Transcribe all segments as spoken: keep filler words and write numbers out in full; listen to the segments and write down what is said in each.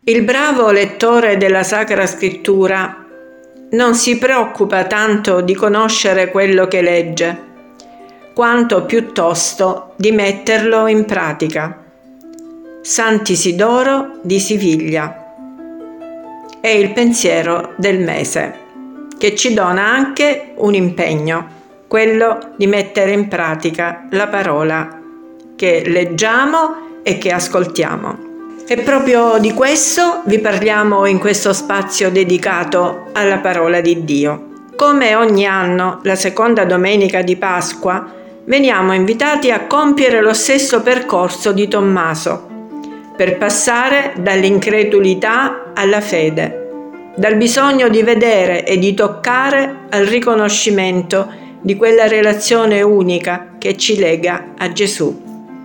Il bravo lettore della Sacra Scrittura non si preoccupa tanto di conoscere quello che legge, quanto piuttosto di metterlo in pratica. Sant'Isidoro di Siviglia è il pensiero del mese, che ci dona anche un impegno, quello di mettere in pratica la parola che leggiamo e che ascoltiamo. E proprio di questo vi parliamo in questo spazio dedicato alla parola di Dio. Come ogni anno, la seconda domenica di Pasqua, veniamo invitati a compiere lo stesso percorso di Tommaso, per passare dall'incredulità alla fede, dal bisogno di vedere e di toccare al riconoscimento di quella relazione unica che ci lega a Gesù.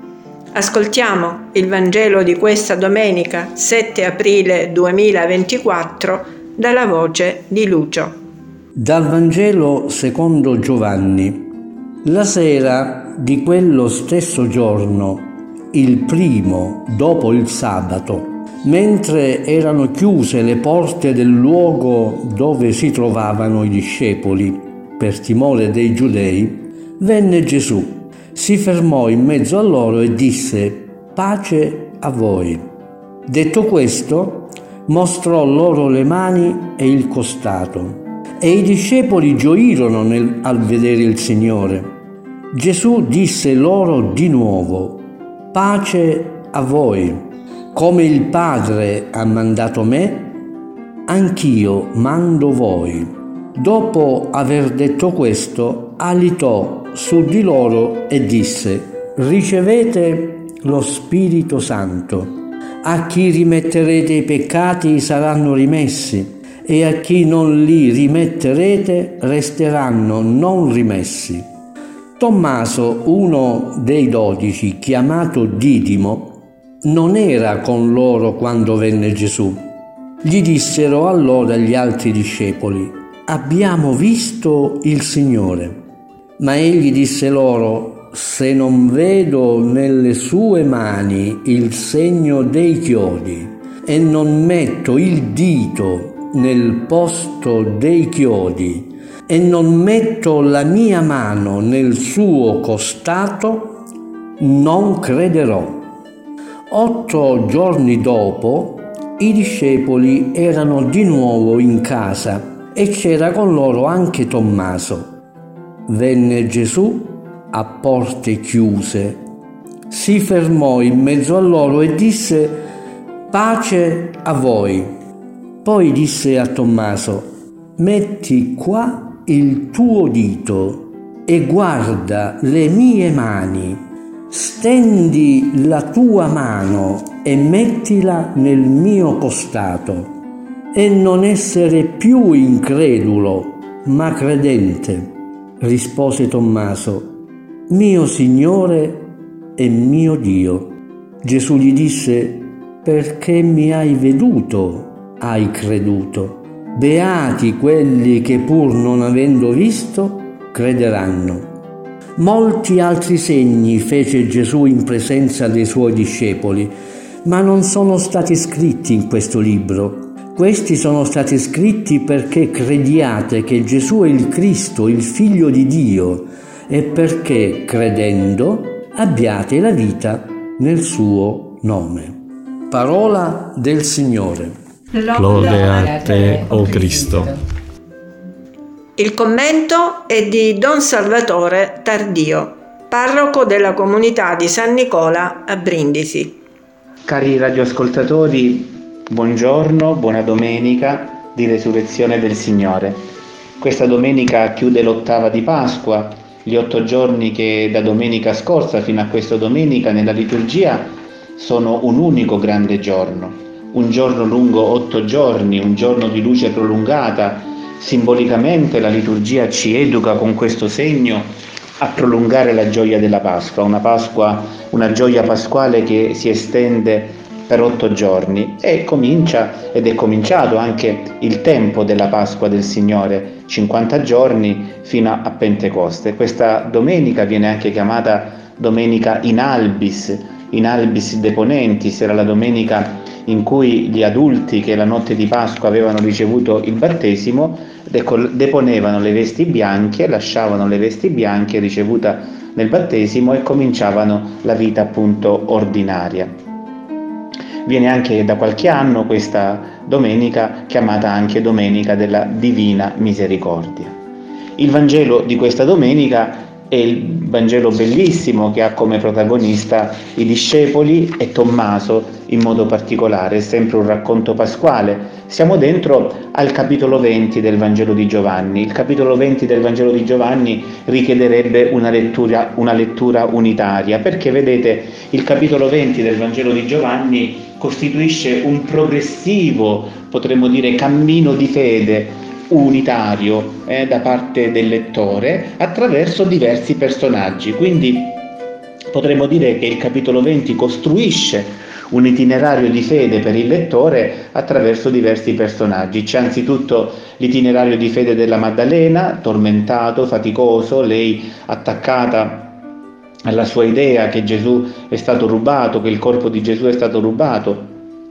Ascoltiamo il Vangelo di questa domenica sette aprile duemilaventiquattro dalla voce di Lucio. Dal Vangelo secondo Giovanni. La sera di quello stesso giorno, il primo dopo il sabato, mentre erano chiuse le porte del luogo dove si trovavano i discepoli, per timore dei giudei, venne Gesù. Si fermò in mezzo a loro e disse: pace a voi. Detto questo, mostrò loro le mani e il costato, e i discepoli gioirono nel, al vedere il Signore. Gesù disse loro di nuovo: pace a voi. Come il Padre ha mandato me, anch'io mando voi. Dopo aver detto questo, alitò su di loro e disse: ricevete lo Spirito Santo. A chi rimetterete i peccati saranno rimessi, e a chi non li rimetterete resteranno non rimessi. Tommaso, uno dei dodici, chiamato Didimo, non era con loro quando venne Gesù. Gli dissero allora gli altri discepoli: abbiamo visto il Signore. Ma egli disse loro: se non vedo nelle sue mani il segno dei chiodi e non metto il dito nel posto dei chiodi e non metto la mia mano nel suo costato, non crederò. Otto giorni dopo, i discepoli erano di nuovo in casa e c'era con loro anche Tommaso. Venne Gesù a porte chiuse, si fermò in mezzo a loro e disse: pace a voi. Poi disse a Tommaso: metti qua il tuo dito e guarda le mie mani, stendi la tua mano e mettila nel mio costato, e non essere più incredulo ma credente. Rispose Tommaso: mio Signore e mio Dio. Gesù gli disse: perché mi hai veduto, hai creduto. Beati quelli che pur non avendo visto, crederanno. Molti altri segni fece Gesù in presenza dei suoi discepoli, ma non sono stati scritti in questo libro. Questi sono stati scritti perché crediate che Gesù è il Cristo, il Figlio di Dio, e perché, credendo, abbiate la vita nel suo nome. Parola del Signore. Lode a te, o Cristo. Il commento è di Don Salvatore Tardio, parroco della comunità di San Nicola a Brindisi. Cari radioascoltatori, buongiorno, buona domenica di Resurrezione del Signore. Questa domenica chiude l'ottava di Pasqua, gli otto giorni che da domenica scorsa fino a questa domenica nella liturgia sono un unico grande giorno, un giorno lungo otto giorni, un giorno di luce prolungata. Simbolicamente la liturgia ci educa con questo segno a prolungare la gioia della Pasqua, una Pasqua, una gioia pasquale che si estende per otto giorni e comincia ed è cominciato anche il tempo della Pasqua del Signore, cinquanta giorni fino a Pentecoste. Questa domenica viene anche chiamata domenica in albis, in albis deponentis, era la domenica in cui gli adulti che la notte di Pasqua avevano ricevuto il battesimo deponevano le vesti bianche, lasciavano le vesti bianche ricevuta nel battesimo e cominciavano la vita appunto ordinaria. Viene anche da qualche anno questa domenica chiamata anche Domenica della Divina Misericordia. Il Vangelo di questa domenica è il Vangelo bellissimo che ha come protagonista i discepoli e Tommaso in modo particolare, è sempre un racconto pasquale. Siamo dentro al capitolo venti del Vangelo di Giovanni. Il capitolo venti del Vangelo di Giovanni richiederebbe una lettura, una lettura unitaria, perché vedete, il capitolo venti del Vangelo di Giovanni costituisce un progressivo, potremmo dire, cammino di fede unitario eh, da parte del lettore attraverso diversi personaggi. Quindi potremmo dire che il capitolo venti costruisce un itinerario di fede per il lettore attraverso diversi personaggi. C'è anzitutto l'itinerario di fede della Maddalena, tormentato, faticoso, lei attaccata alla sua idea che Gesù è stato rubato, che il corpo di Gesù è stato rubato.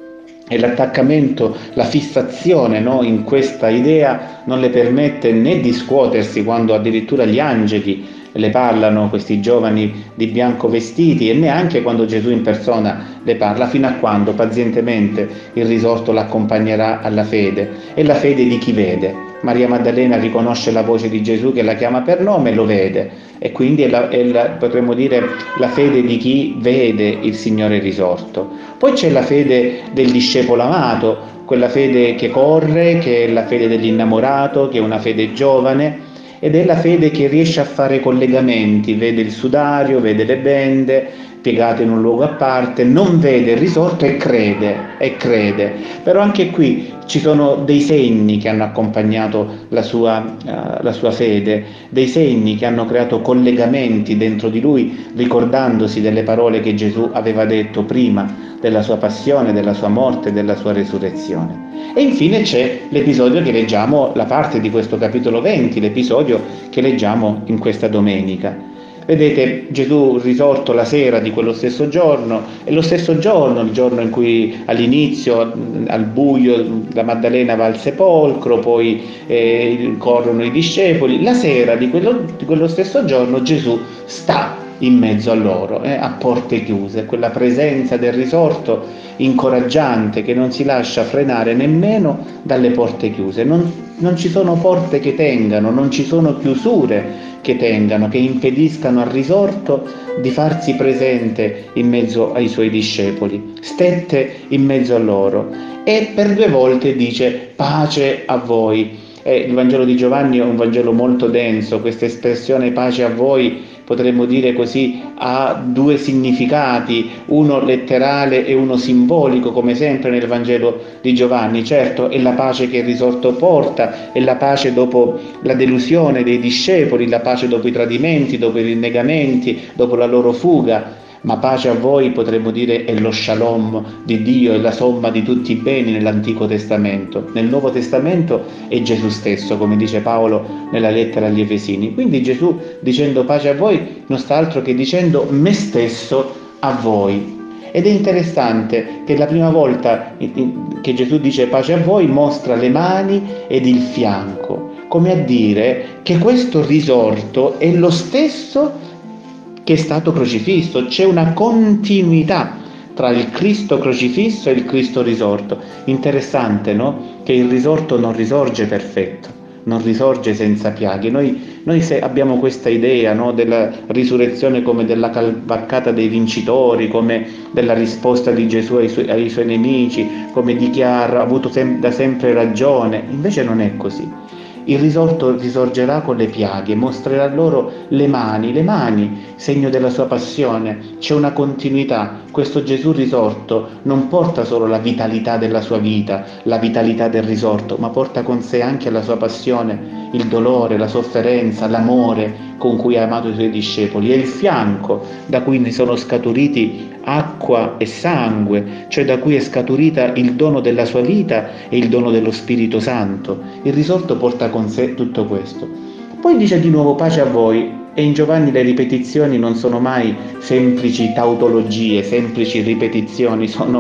E l'attaccamento, la fissazione no, in questa idea non le permette né di scuotersi quando addirittura gli angeli le parlano, questi giovani di bianco vestiti, e neanche quando Gesù in persona le parla, fino a quando pazientemente il risorto l'accompagnerà alla fede. E la fede di chi vede. Maria Maddalena riconosce la voce di Gesù che la chiama per nome e lo vede, e quindi è la, è la, potremmo dire la fede di chi vede il Signore risorto. Poi c'è la fede del discepolo amato, quella fede che corre, che è la fede dell'innamorato, che è una fede giovane, ed è la fede che riesce a fare collegamenti, vede il sudario, vede le bende piegate in un luogo a parte, non vede il risorto e crede, e crede. Però anche qui ci sono dei segni che hanno accompagnato la sua, uh, la sua fede, dei segni che hanno creato collegamenti dentro di lui, ricordandosi delle parole che Gesù aveva detto prima della sua passione, della sua morte, della sua resurrezione. E infine c'è l'episodio che leggiamo, la parte di questo capitolo venti, l'episodio che leggiamo in questa domenica. Vedete, Gesù risorto la sera di quello stesso giorno, e lo stesso giorno, il giorno in cui all'inizio, al buio, la Maddalena va al sepolcro, poi eh, corrono i discepoli, la sera di quello, di quello stesso giorno Gesù sta in mezzo a loro, eh, a porte chiuse, quella presenza del risorto incoraggiante che non si lascia frenare nemmeno dalle porte chiuse. Non, non ci sono porte che tengano, non ci sono chiusure che tengano, che impediscano al risorto di farsi presente in mezzo ai suoi discepoli. Stette in mezzo a loro e per due volte dice: pace a voi. Eh, il Vangelo di Giovanni è un Vangelo molto denso, questa espressione pace a voi, potremmo dire così, ha due significati, uno letterale e uno simbolico, come sempre nel Vangelo di Giovanni. Certo, è la pace che il risorto porta, è la pace dopo la delusione dei discepoli, la pace dopo i tradimenti, dopo i rinnegamenti, dopo la loro fuga. Ma pace a voi, potremmo dire, è lo shalom di Dio, è la somma di tutti i beni nell'Antico Testamento. Nel Nuovo Testamento è Gesù stesso, come dice Paolo nella lettera agli Efesini. Quindi Gesù, dicendo pace a voi, non sta altro che dicendo me stesso a voi. Ed è interessante che la prima volta che Gesù dice pace a voi mostra le mani ed il fianco, come a dire che questo risorto è lo stesso che è stato crocifisso. C'è una continuità tra il Cristo crocifisso e il Cristo risorto. Interessante, no? Che il risorto non risorge perfetto, non risorge senza piaghe. Noi, noi se abbiamo questa idea, no, della risurrezione come della cavalcata dei vincitori, come della risposta di Gesù ai suoi, ai suoi nemici, come di chi ha avuto sem- da sempre ragione. Invece non è così. Il risorto risorgerà con le piaghe, mostrerà loro le mani, le mani, segno della sua passione. C'è una continuità. Questo Gesù risorto non porta solo la vitalità della sua vita, la vitalità del risorto, ma porta con sé anche la sua passione, il dolore, la sofferenza, l'amore con cui ha amato i suoi discepoli, e il fianco da cui ne sono scaturiti acqua e sangue, cioè da cui è scaturita il dono della sua vita e il dono dello Spirito Santo. Il risorto porta con sé tutto questo. Poi dice di nuovo pace a voi, e in Giovanni le ripetizioni non sono mai semplici tautologie, semplici ripetizioni, sono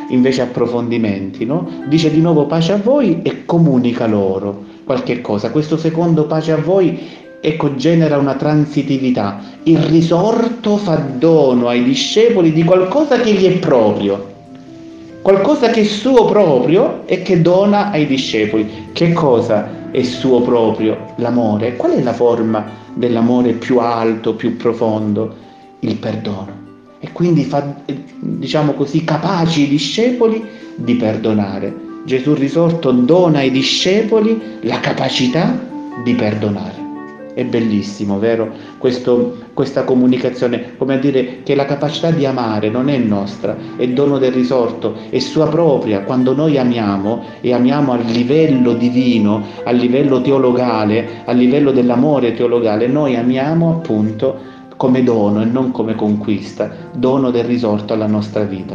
invece approfondimenti, no? Dice di nuovo pace a voi e comunica loro qualche cosa. Questo secondo pace a voi, ecco, genera una transitività. Il risorto fa dono ai discepoli di qualcosa che gli è proprio, qualcosa che è suo proprio e che dona ai discepoli. Che cosa è suo proprio? L'amore. Qual è la forma dell'amore più alto, più profondo? Il perdono. E quindi fa, diciamo così, capaci i discepoli di perdonare. Gesù risorto dona ai discepoli la capacità di perdonare. È bellissimo, vero? Questo, questa comunicazione, come a dire che la capacità di amare non è nostra, è dono del risorto, è sua propria. Quando noi amiamo, e amiamo a livello divino, a livello teologale, a livello dell'amore teologale, noi amiamo appunto come dono e non come conquista, dono del risorto alla nostra vita.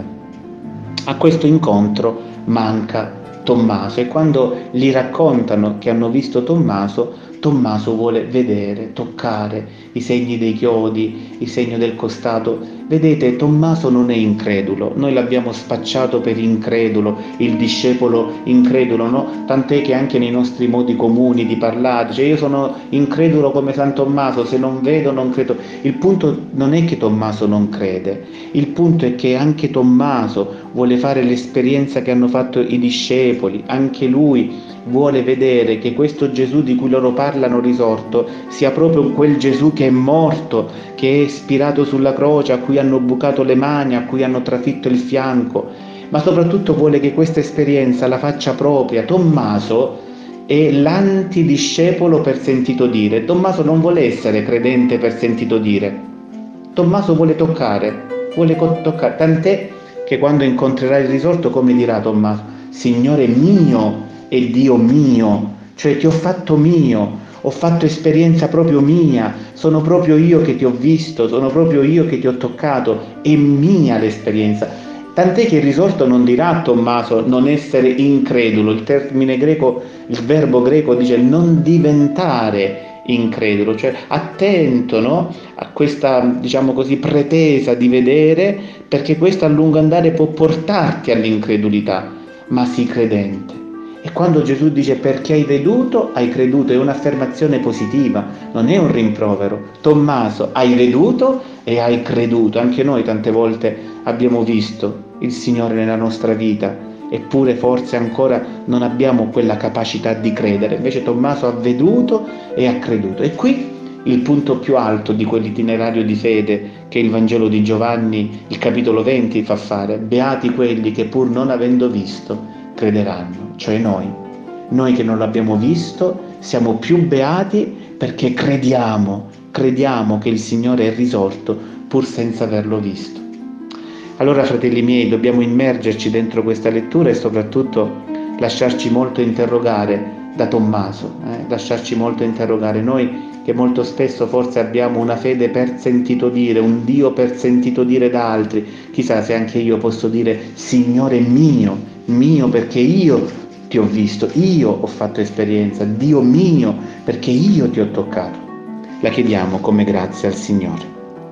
A questo incontro manca Tommaso, e quando gli raccontano che hanno visto Tommaso, Tommaso vuole vedere, toccare i segni dei chiodi, il segno del costato. Vedete, Tommaso non è incredulo, noi l'abbiamo spacciato per incredulo, il discepolo incredulo, no? Tant'è che anche nei nostri modi comuni di parlare, cioè io sono incredulo come San Tommaso, se non vedo non credo. Il punto non è che Tommaso non crede, il punto è che anche Tommaso vuole fare l'esperienza che hanno fatto i discepoli, anche lui vuole vedere che questo Gesù di cui loro parlano risorto sia proprio quel Gesù che è morto, che è spirato sulla croce, a cui hanno bucato le mani, a cui hanno trafitto il fianco, ma soprattutto vuole che questa esperienza la faccia propria. Tommaso è l'antidiscepolo per sentito dire. Tommaso non vuole essere credente per sentito dire, Tommaso vuole toccare, vuole toccare, tant'è che quando incontrerà il risorto, come dirà Tommaso? Signore mio e Dio mio, cioè ti ho fatto mio, ho fatto esperienza proprio mia, sono proprio io che ti ho visto, sono proprio io che ti ho toccato, è mia l'esperienza. Tant'è che il risorto non dirà a Tommaso non essere incredulo, il termine greco, il verbo greco dice non diventare incredulo, cioè attento, no? A questa, diciamo così, pretesa di vedere, perché questo a lungo andare può portarti all'incredulità, ma sii credente. E quando Gesù dice perché hai veduto, hai creduto, è un'affermazione positiva, non è un rimprovero. Tommaso, hai veduto e hai creduto. Anche noi tante volte abbiamo visto il Signore nella nostra vita, eppure forse ancora non abbiamo quella capacità di credere. Invece Tommaso ha veduto e ha creduto. E qui il punto più alto di quell'itinerario di fede che il Vangelo di Giovanni, il capitolo venti, fa fare. Beati quelli che pur non avendo visto crederanno, cioè noi. Noi che non l'abbiamo visto siamo più beati perché crediamo, crediamo che il Signore è risorto pur senza averlo visto. Allora, fratelli miei, dobbiamo immergerci dentro questa lettura e soprattutto lasciarci molto interrogare da Tommaso, eh? lasciarci molto interrogare. Noi che molto spesso forse abbiamo una fede per sentito dire, un Dio per sentito dire da altri, chissà se anche io posso dire Signore mio, mio perché io ti ho visto, io ho fatto esperienza, Dio mio perché io ti ho toccato. La chiediamo come grazia al Signore.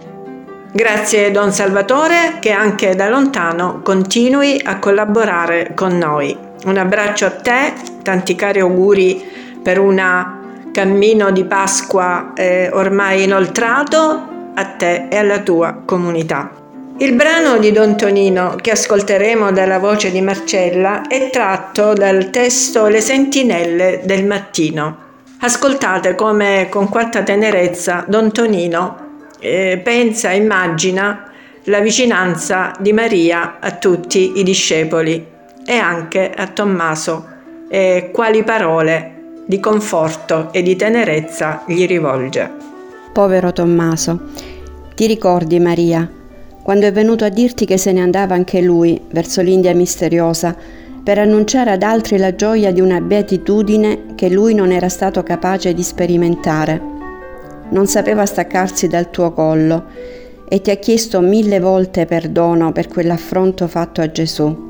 Grazie Don Salvatore, che anche da lontano continui a collaborare con noi. Un abbraccio a te, tanti cari auguri per un cammino di Pasqua eh, ormai inoltrato, a te e alla tua comunità. Il brano di Don Tonino che ascolteremo dalla voce di Marcella è tratto dal testo Le sentinelle del mattino. Ascoltate come con quanta tenerezza Don Tonino eh, pensa e immagina la vicinanza di Maria a tutti i discepoli e anche a Tommaso, e quali parole di conforto e di tenerezza gli rivolge. Povero Tommaso, ti ricordi Maria, quando è venuto a dirti che se ne andava anche lui verso l'India misteriosa per annunciare ad altri la gioia di una beatitudine che lui non era stato capace di sperimentare. Non sapeva staccarsi dal tuo collo e ti ha chiesto mille volte perdono per quell'affronto fatto a Gesù.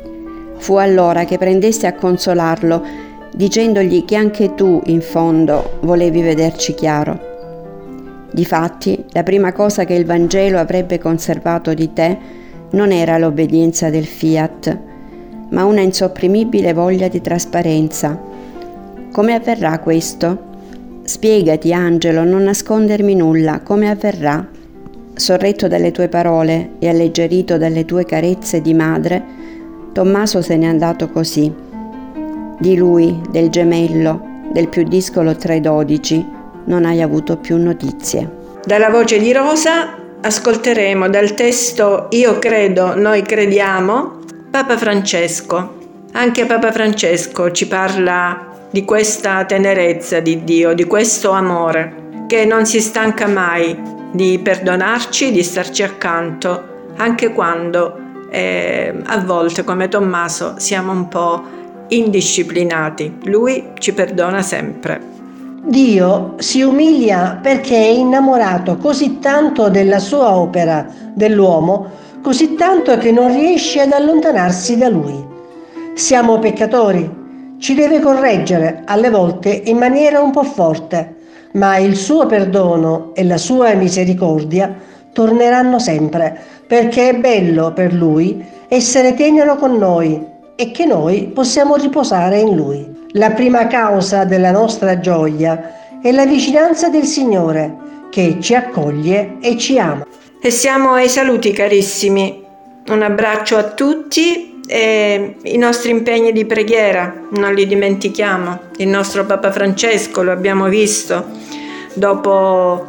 Fu allora che prendesti a consolarlo, dicendogli che anche tu, in fondo, volevi vederci chiaro. Difatti, la prima cosa che il Vangelo avrebbe conservato di te non era l'obbedienza del fiat, ma una insopprimibile voglia di trasparenza. Come avverrà questo? Spiegati, Angelo, non nascondermi nulla, come avverrà? Sorretto dalle tue parole e alleggerito dalle tue carezze di madre, Tommaso se n'è andato così. Di lui, del gemello, del più discolo tra i dodici, non hai avuto più notizie. Dalla voce di Rosa ascolteremo dal testo Io credo, noi crediamo, Papa Francesco. Anche Papa Francesco ci parla di questa tenerezza di Dio, di questo amore che non si stanca mai di perdonarci, di starci accanto, anche quando eh, a volte come Tommaso siamo un po' indisciplinati. Lui ci perdona sempre. Dio si umilia perché è innamorato così tanto della sua opera, dell'uomo, così tanto che non riesce ad allontanarsi da lui. Siamo peccatori. Ci deve correggere, alle volte in maniera un po' forte, ma il suo perdono e la sua misericordia torneranno sempre, perché è bello per lui essere tenero con noi e che noi possiamo riposare in lui. La prima causa della nostra gioia è la vicinanza del Signore, che ci accoglie e ci ama. E siamo ai saluti, carissimi. Un abbraccio a tutti. E i nostri impegni di preghiera non li dimentichiamo. Il nostro Papa Francesco, lo abbiamo visto, dopo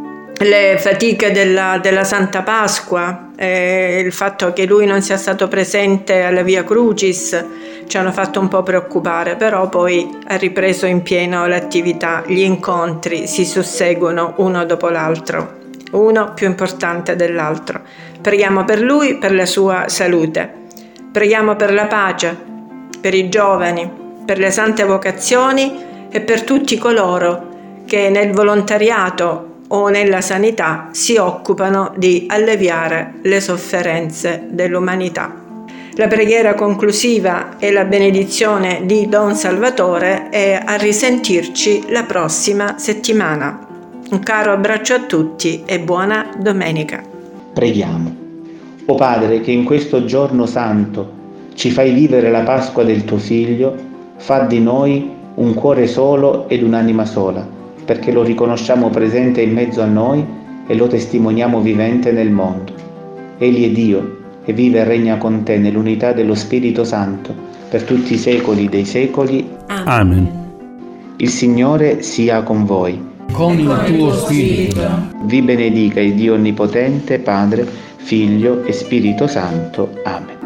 le fatiche della, della Santa Pasqua, e il fatto che lui non sia stato presente alla Via Crucis ci hanno fatto un po' preoccupare, però poi ha ripreso in pieno l'attività, gli incontri si susseguono uno dopo l'altro, uno più importante dell'altro. Preghiamo per lui, per la sua salute. Preghiamo per la pace, per i giovani, per le sante vocazioni e per tutti coloro che nel volontariato o nella sanità si occupano di alleviare le sofferenze dell'umanità. La preghiera conclusiva e la benedizione di Don Salvatore e a risentirci la prossima settimana. Un caro abbraccio a tutti e buona domenica. Preghiamo. O Padre, che in questo giorno santo ci fai vivere la Pasqua del tuo Figlio, fa di noi un cuore solo ed un'anima sola, perché lo riconosciamo presente in mezzo a noi e lo testimoniamo vivente nel mondo. Egli è Dio e vive e regna con te nell'unità dello Spirito Santo per tutti i secoli dei secoli. Amen. Il Signore sia con voi. Con il tuo spirito. Vi benedica il Dio Onnipotente, Padre, Figlio e Spirito Santo. Amen.